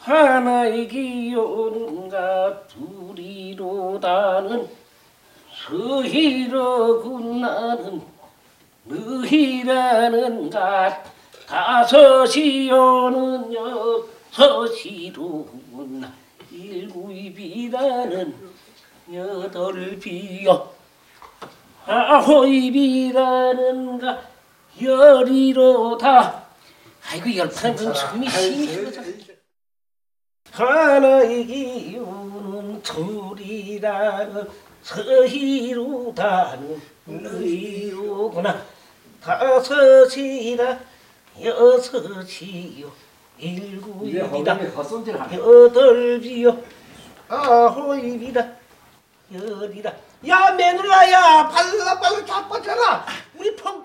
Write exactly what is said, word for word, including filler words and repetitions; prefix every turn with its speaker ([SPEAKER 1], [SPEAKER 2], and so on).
[SPEAKER 1] 하나의 기요는가 둘이로다는 서희로군 나는 너희라는가 다섯이요는 여섯이로군 일구이비라는 여덟비요 아홉이라는가 열이로다. 아이고 열판은 숨이 힘이 들어서 하나의 기요는 둘이라는 서희로다는 너희로구나 다섯이라 여섯이요 일구이비다 여덟비요 아홉이비다 열이다. 야 매눌라야 발라 발라 자빠져라 우리 펑